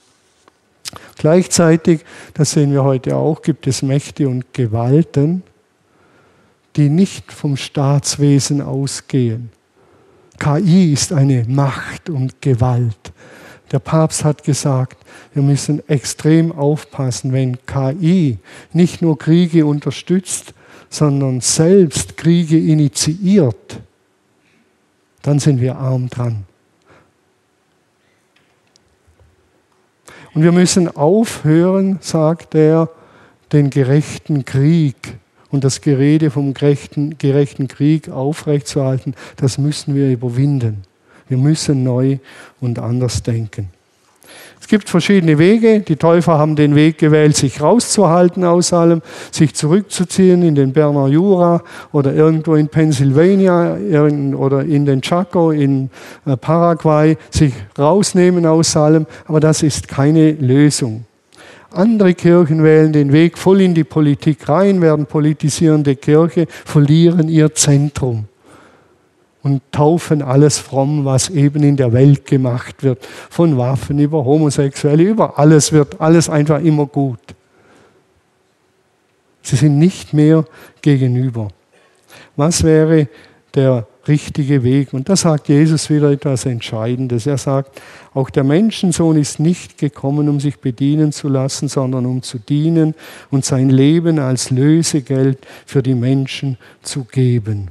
Gleichzeitig, das sehen wir heute auch, gibt es Mächte und Gewalten, die nicht vom Staatswesen ausgehen. KI ist eine Macht und Gewalt. Der Papst hat gesagt, wir müssen extrem aufpassen, wenn KI nicht nur Kriege unterstützt, sondern selbst Kriege initiiert, dann sind wir arm dran. Und wir müssen aufhören, sagt er, den gerechten Krieg und das Gerede vom gerechten Krieg aufrechtzuerhalten. Das müssen wir überwinden. Wir müssen neu und anders denken. Es gibt verschiedene Wege. Die Täufer haben den Weg gewählt, sich rauszuhalten aus allem, sich zurückzuziehen in den Berner Jura oder irgendwo in Pennsylvania oder in den Chaco in Paraguay, sich rausnehmen aus allem. Aber das ist keine Lösung. Andere Kirchen wählen den Weg voll in die Politik rein, werden politisierende Kirche, verlieren ihr Zentrum und taufen alles fromm, was eben in der Welt gemacht wird. Von Waffen über Homosexuelle, über alles wird alles einfach immer gut. Sie sind nicht mehr gegenüber. Was wäre der richtige Weg? Und da sagt Jesus wieder etwas Entscheidendes. Er sagt, auch der Menschensohn ist nicht gekommen, um sich bedienen zu lassen, sondern um zu dienen und sein Leben als Lösegeld für die Menschen zu geben.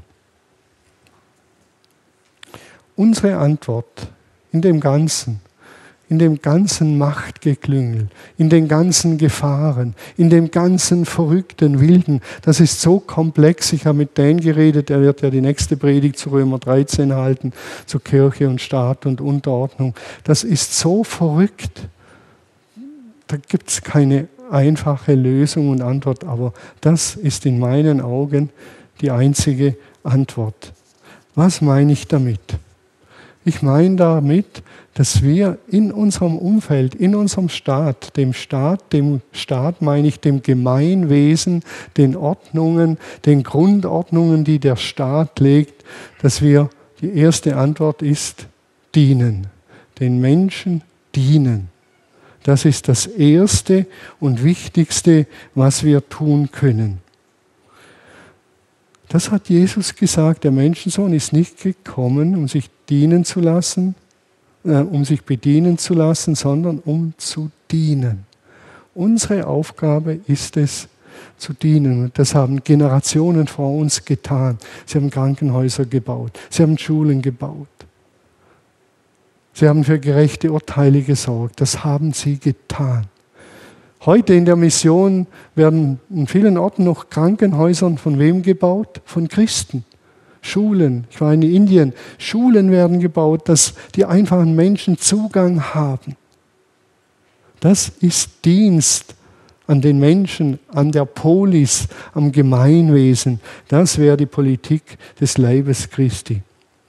Unsere Antwort in dem Ganzen Machtgeklüngel, in den ganzen Gefahren, in dem ganzen verrückten Wilden, das ist so komplex. Ich habe mit Dan geredet, er wird ja die nächste Predigt zu Römer 13 halten, zu Kirche und Staat und Unterordnung. Das ist so verrückt. Da gibt es keine einfache Lösung und Antwort, aber das ist in meinen Augen die einzige Antwort. Was meine ich damit? Ich meine damit, dass wir in unserem Umfeld, in unserem Staat meine ich dem Gemeinwesen, den Ordnungen, den Grundordnungen, die der Staat legt, dass wir, die erste Antwort ist, dienen. Den Menschen dienen. Das ist das Erste und Wichtigste, was wir tun können. Das hat Jesus gesagt, der Menschensohn ist nicht gekommen, um sich bedienen zu lassen, sondern um zu dienen. Unsere Aufgabe ist es, zu dienen. Und das haben Generationen vor uns getan. Sie haben Krankenhäuser gebaut, sie haben Schulen gebaut. Sie haben für gerechte Urteile gesorgt. Das haben sie getan. Heute in der Mission werden in vielen Orten noch Krankenhäuser von wem gebaut? Von Christen. Schulen, ich war in Indien, Schulen werden gebaut, dass die einfachen Menschen Zugang haben. Das ist Dienst an den Menschen, an der Polis, am Gemeinwesen. Das wäre die Politik des Leibes Christi.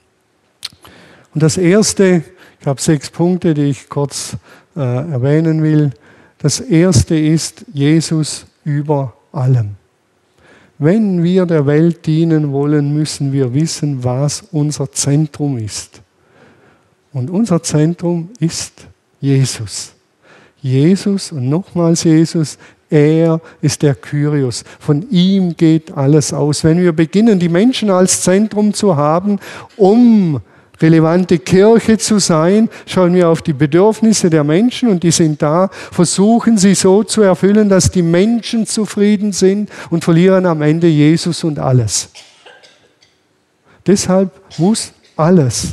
Und das Erste, ich habe 6 Punkte, die ich kurz erwähnen will. Das Erste ist Jesus über allem. Wenn wir der Welt dienen wollen, müssen wir wissen, was unser Zentrum ist. Und unser Zentrum ist Jesus. Jesus und nochmals Jesus, er ist der Kyrios. Von ihm geht alles aus. Wenn wir beginnen, die Menschen als Zentrum zu haben, um relevante Kirche zu sein, schauen wir auf die Bedürfnisse der Menschen und die sind da, versuchen sie so zu erfüllen, dass die Menschen zufrieden sind und verlieren am Ende Jesus und alles. Deshalb muss alles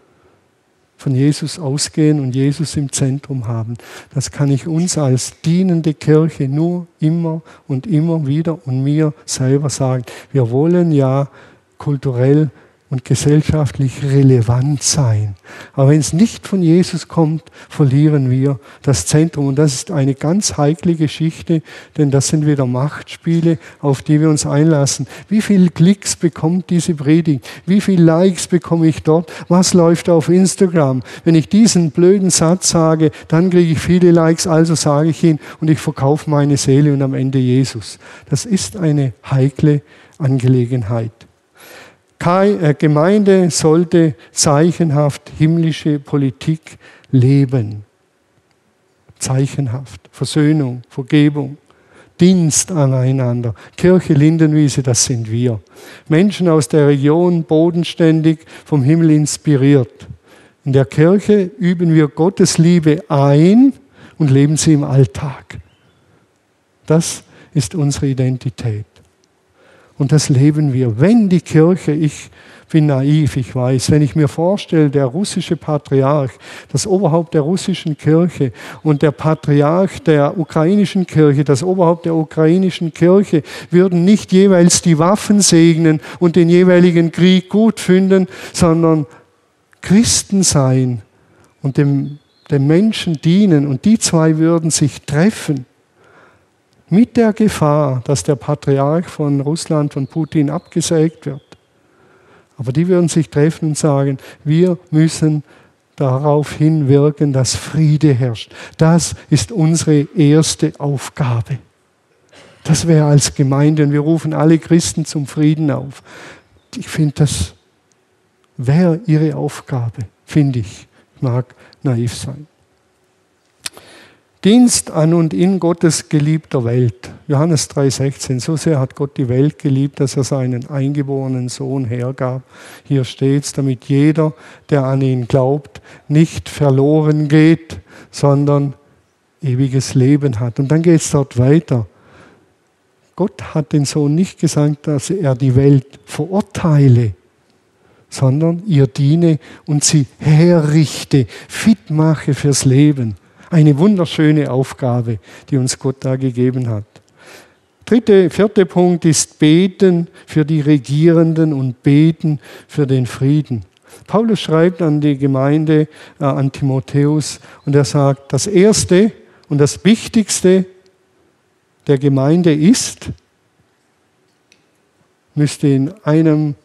von Jesus ausgehen und Jesus im Zentrum haben. Das kann ich uns als dienende Kirche nur immer und immer wieder und mir selber sagen. Wir wollen ja kulturell und gesellschaftlich relevant sein. Aber wenn es nicht von Jesus kommt, verlieren wir das Zentrum. Und das ist eine ganz heikle Geschichte, denn das sind wieder Machtspiele, auf die wir uns einlassen. Wie viele Klicks bekommt diese Predigt? Wie viele Likes bekomme ich dort? Was läuft auf Instagram? Wenn ich diesen blöden Satz sage, dann kriege ich viele Likes, also sage ich ihn und ich verkaufe meine Seele und am Ende Jesus. Das ist eine heikle Angelegenheit. Gemeinde sollte zeichenhaft himmlische Politik leben. zeichenhaft. Versöhnung, Vergebung, Dienst aneinander. Kirche Lindenwiese, das sind wir. Menschen aus der Region, bodenständig, vom Himmel inspiriert. In der Kirche üben wir Gottes Liebe ein und leben sie im Alltag. Das ist unsere Identität. Und das leben wir. Wenn die Kirche, ich bin naiv, ich weiß, wenn ich mir vorstelle, der russische Patriarch, das Oberhaupt der russischen Kirche und der Patriarch der ukrainischen Kirche, das Oberhaupt der ukrainischen Kirche, würden nicht jeweils die Waffen segnen und den jeweiligen Krieg gut finden, sondern Christen sein und dem Menschen dienen. Und die zwei würden sich treffen. Mit der Gefahr, dass der Patriarch von Russland, von Putin abgesägt wird. Aber die würden sich treffen und sagen, wir müssen darauf hinwirken, dass Friede herrscht. Das ist unsere erste Aufgabe. Das wäre als Gemeinde, und wir rufen alle Christen zum Frieden auf. Ich finde, das wäre ihre Aufgabe, finde ich. Ich mag naiv sein. Dienst an und in Gottes geliebter Welt. Johannes 3,16. So sehr hat Gott die Welt geliebt, dass er seinen eingeborenen Sohn hergab. Hier steht's, damit jeder, der an ihn glaubt, nicht verloren geht, sondern ewiges Leben hat. Und dann geht es dort weiter. Gott hat den Sohn nicht gesagt, dass er die Welt verurteile, sondern ihr diene und sie herrichte, fit mache fürs Leben. Eine wunderschöne Aufgabe, die uns Gott da gegeben hat. Vierter Punkt ist Beten für die Regierenden und Beten für den Frieden. Paulus schreibt an die Gemeinde, an Timotheus, und er sagt, das Erste und das Wichtigste der Gemeinde ist, müsste in einem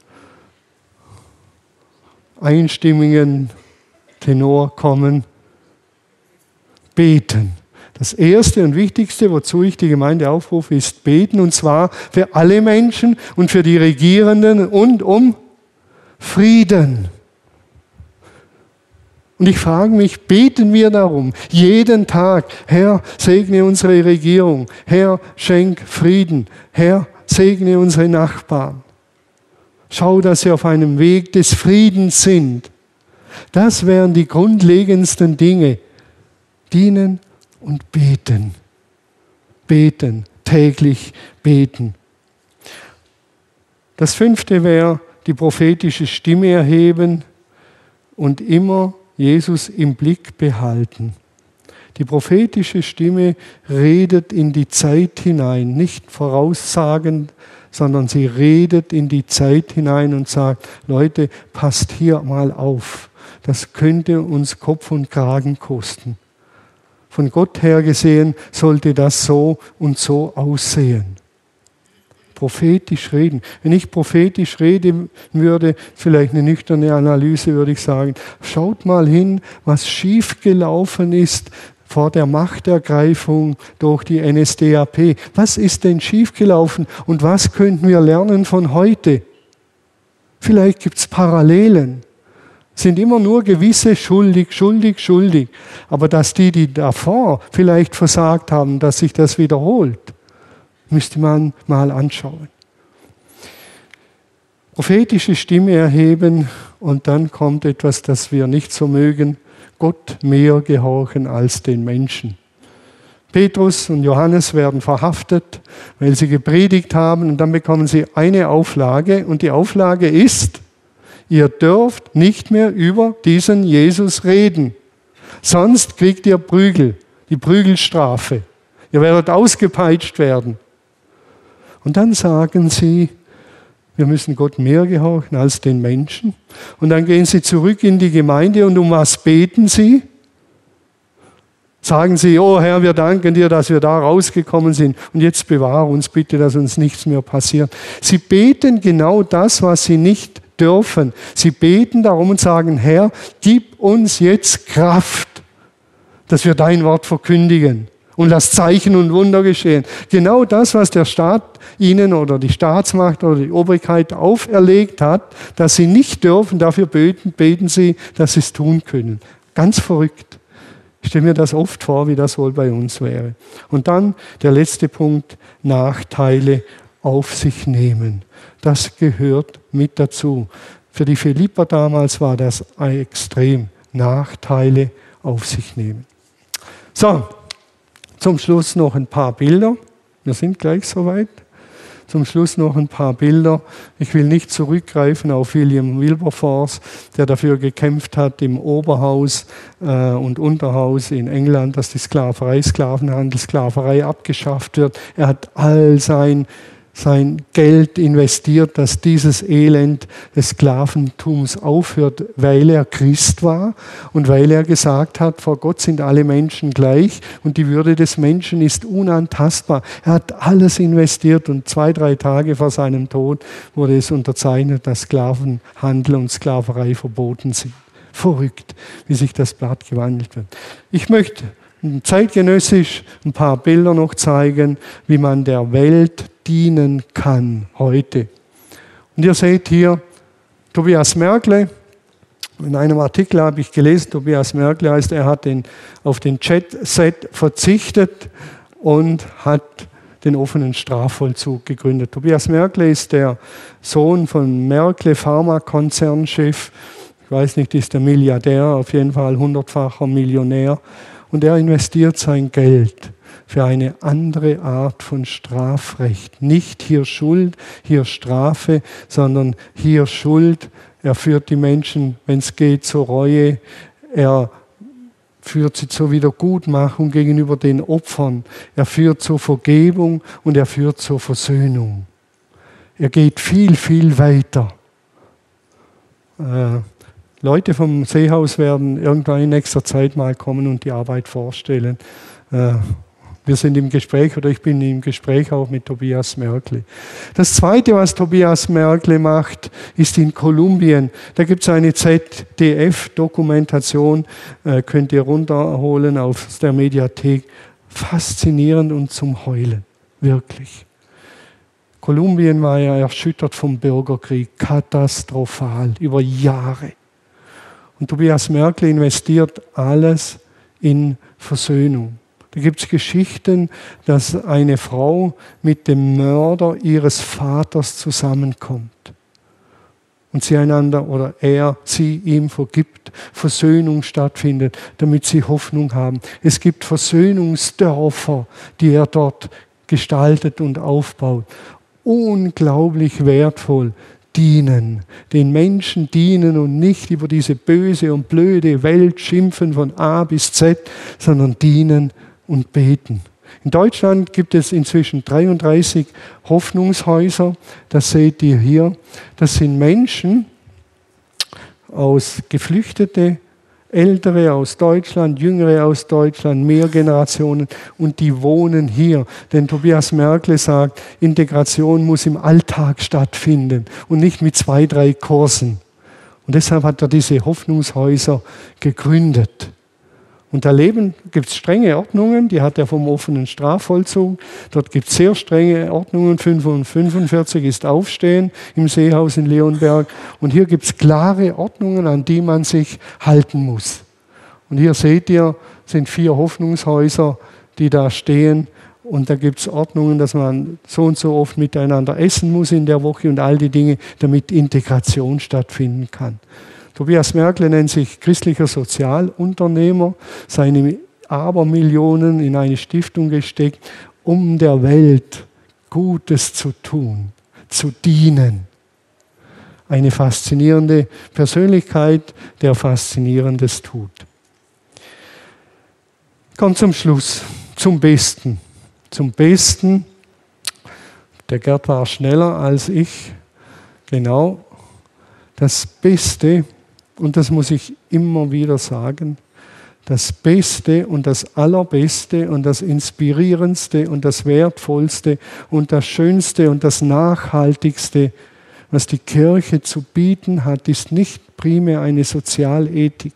einstimmigen Tenor kommen, beten. Das Erste und Wichtigste, wozu ich die Gemeinde aufrufe, ist beten, und zwar für alle Menschen und für die Regierenden und um Frieden. Und ich frage mich, beten wir darum, jeden Tag, Herr, segne unsere Regierung, Herr, schenk Frieden, Herr, segne unsere Nachbarn. Schau, dass sie auf einem Weg des Friedens sind. Das wären die grundlegendsten Dinge. Dienen und beten. Beten, täglich beten. Das 5. wäre die prophetische Stimme erheben und immer Jesus im Blick behalten. Die prophetische Stimme redet in die Zeit hinein, nicht voraussagend, sondern sie redet in die Zeit hinein und sagt, Leute, passt hier mal auf. Das könnte uns Kopf und Kragen kosten. Von Gott her gesehen sollte das so und so aussehen. Prophetisch reden. Wenn ich prophetisch reden würde, vielleicht eine nüchterne Analyse, würde ich sagen, schaut mal hin, was schiefgelaufen ist vor der Machtergreifung durch die NSDAP. Was ist denn schiefgelaufen und was könnten wir lernen von heute? Vielleicht gibt es Parallelen. Sind immer nur gewisse schuldig. Aber dass die davor vielleicht versagt haben, dass sich das wiederholt, müsste man mal anschauen. Prophetische Stimme erheben, und dann kommt etwas, das wir nicht so mögen, Gott mehr gehorchen als den Menschen. Petrus und Johannes werden verhaftet, weil sie gepredigt haben, und dann bekommen sie eine Auflage, und die Auflage ist, ihr dürft nicht mehr über diesen Jesus reden, sonst kriegt ihr Prügel, die Prügelstrafe. Ihr werdet ausgepeitscht werden. Und dann sagen sie, wir müssen Gott mehr gehorchen als den Menschen. Und dann gehen sie zurück in die Gemeinde, und um was beten sie? Sagen sie, oh Herr, wir danken dir, dass wir da rausgekommen sind, und jetzt bewahre uns bitte, dass uns nichts mehr passiert. Sie beten genau das, was sie nicht dürfen. Sie beten darum und sagen, Herr, gib uns jetzt Kraft, dass wir dein Wort verkündigen, und lass Zeichen und Wunder geschehen. Genau das, was der Staat ihnen oder die Staatsmacht oder die Obrigkeit auferlegt hat, dass sie nicht dürfen, dafür beten sie, dass sie es tun können. Ganz verrückt. Ich stelle mir das oft vor, wie das wohl bei uns wäre. Und dann der letzte Punkt, Nachteile auf sich nehmen. Das gehört mit dazu. Für die Philipper damals war das extrem. Nachteile auf sich nehmen. So, zum Schluss noch ein paar Bilder. Wir sind gleich soweit. Zum Schluss noch ein paar Bilder. Ich will nicht zurückgreifen auf William Wilberforce, der dafür gekämpft hat im Oberhaus und Unterhaus in England, dass die Sklaverei, Sklavenhandel, Sklaverei abgeschafft wird. Er hat all sein Geld investiert, dass dieses Elend des Sklaventums aufhört, weil er Christ war und weil er gesagt hat, vor Gott sind alle Menschen gleich und die Würde des Menschen ist unantastbar. Er hat alles investiert und 2-3 Tage vor seinem Tod wurde es unterzeichnet, dass Sklavenhandel und Sklaverei verboten sind. Verrückt, wie sich das Blatt gewandelt wird. Ich möchte zeitgenössisch ein paar Bilder noch zeigen, wie man der Welt dienen kann heute. Und ihr seht hier Tobias Merkle. In einem Artikel habe ich gelesen, Tobias Merkle heißt, er hat auf den Jet-Set verzichtet und hat den offenen Strafvollzug gegründet. Tobias Merkle ist der Sohn von Merkle, Pharmakonzernchef. Ich weiß nicht, ist der Milliardär, auf jeden Fall 100-facher Millionär. Und er investiert sein Geld für eine andere Art von Strafrecht. Nicht hier Schuld, hier Strafe, sondern hier Schuld. Er führt die Menschen, wenn es geht, zur Reue. Er führt sie zur Wiedergutmachung gegenüber den Opfern. Er führt zur Vergebung und er führt zur Versöhnung. Er geht viel, viel weiter. Leute vom Seehaus werden irgendwann in nächster Zeit mal kommen und die Arbeit vorstellen. Wir sind im Gespräch oder ich bin im Gespräch auch mit Tobias Merkle. Das Zweite, was Tobias Merkle macht, ist in Kolumbien. Da gibt es eine ZDF-Dokumentation, könnt ihr runterholen aus der Mediathek. Faszinierend und zum Heulen, wirklich. Kolumbien war ja erschüttert vom Bürgerkrieg, katastrophal, über Jahre. Und Tobias Merkle investiert alles in Versöhnung. Da gibt es Geschichten, dass eine Frau mit dem Mörder ihres Vaters zusammenkommt und sie einander oder sie ihm vergibt, Versöhnung stattfindet, damit sie Hoffnung haben. Es gibt Versöhnungsdörfer, die er dort gestaltet und aufbaut. Unglaublich wertvoll. Dienen, den Menschen dienen und nicht über diese böse und blöde Welt schimpfen von A bis Z, sondern dienen und beten. In Deutschland gibt es inzwischen 33 Hoffnungshäuser, das seht ihr hier. Das sind Menschen aus Geflüchtete, Ältere aus Deutschland, Jüngere aus Deutschland, mehr Generationen und die wohnen hier. Denn Tobias Merkle sagt, Integration muss im Alltag stattfinden und nicht mit 2-3 Kursen. Und deshalb hat er diese Hoffnungshäuser gegründet. Und daneben gibt es strenge Ordnungen, die hat er vom offenen Strafvollzug. Dort gibt es sehr strenge Ordnungen, 45 ist Aufstehen im Seehaus in Leonberg. Und hier gibt es klare Ordnungen, an die man sich halten muss. Und hier seht ihr, sind 4 Hoffnungshäuser, die da stehen. Und da gibt es Ordnungen, dass man so und so oft miteinander essen muss in der Woche und all die Dinge, damit Integration stattfinden kann. Tobias Merkle nennt sich christlicher Sozialunternehmer, seine Abermillionen in eine Stiftung gesteckt, um der Welt Gutes zu tun, zu dienen. Eine faszinierende Persönlichkeit, der Faszinierendes tut. Kommt zum Schluss, zum Besten. Zum Besten, der Gerd war schneller als ich, genau, das Beste, und das muss ich immer wieder sagen, das Beste und das Allerbeste und das Inspirierendste und das Wertvollste und das Schönste und das Nachhaltigste, was die Kirche zu bieten hat, ist nicht primär eine Sozialethik,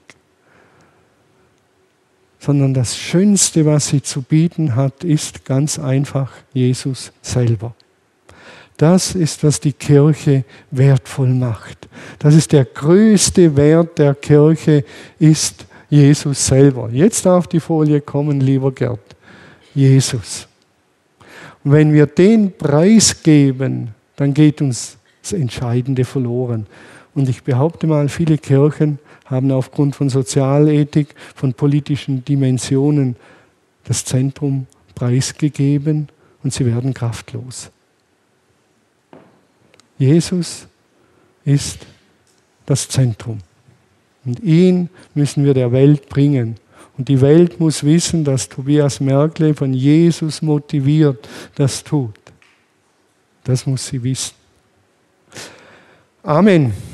sondern das Schönste, was sie zu bieten hat, ist ganz einfach Jesus selber. Das ist, was die Kirche wertvoll macht. Das ist der größte Wert der Kirche, ist Jesus selber. Jetzt auf die Folie kommen, lieber Gerd. Jesus. Und wenn wir den preisgeben, dann geht uns das Entscheidende verloren. Und ich behaupte mal, viele Kirchen haben aufgrund von Sozialethik, von politischen Dimensionen das Zentrum preisgegeben und sie werden kraftlos. Jesus ist das Zentrum. Und ihn müssen wir der Welt bringen. Und die Welt muss wissen, dass Tobias Merkle von Jesus motiviert das tut. Das muss sie wissen. Amen.